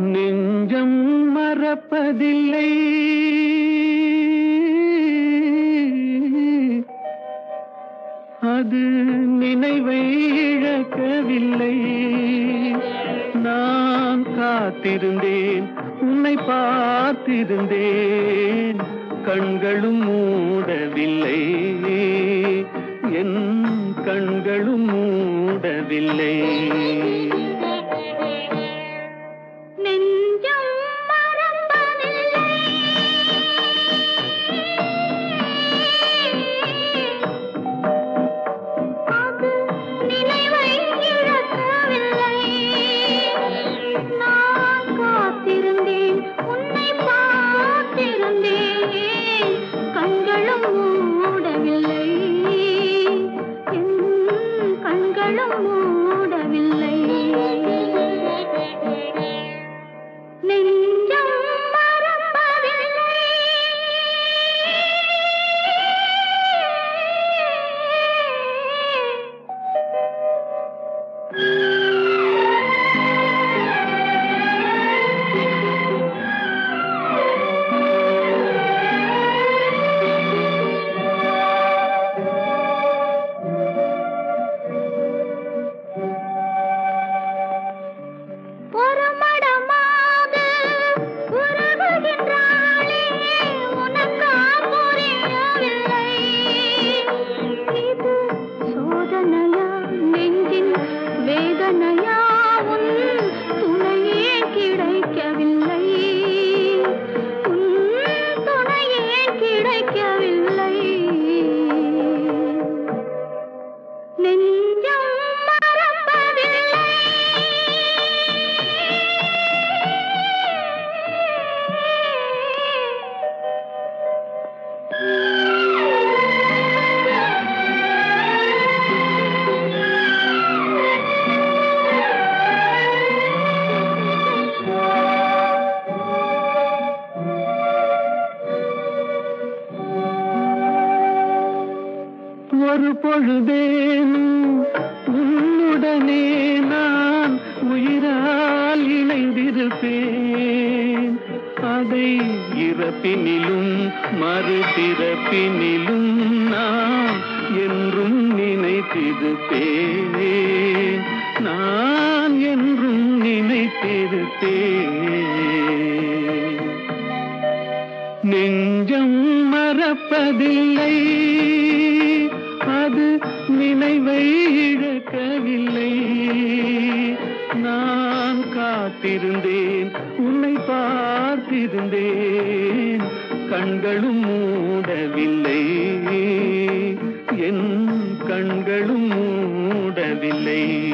நெஞ்சம் மறப்பதில்லை, அது நினைவை இழக்கவில்லை. நான் காத்திருந்தேன், உன்னை பார்த்திருந்தேன், கண்களும் மூடவில்லை, என் கண்களும் மூடவில்லை. ஒரு பொழுதேனும் உன்னுடனே நான் உயிரால் இணைந்திருப்பேன். அதை இறப்பினிலும் மறுபிறப்பினிலும் நான் என்றும் நினைத்திருப்பேன், நான் என்றும் நினைத்திருப்பேன். நெஞ்சம் மறப்பதில்லை, அது நினைவை இழக்கவில்லை. நான் காத்திருந்தேன், உன்னை பார்த்திருந்தேன், கண்களும் மூடவில்லை, என் கண்களும் மூடவில்லை.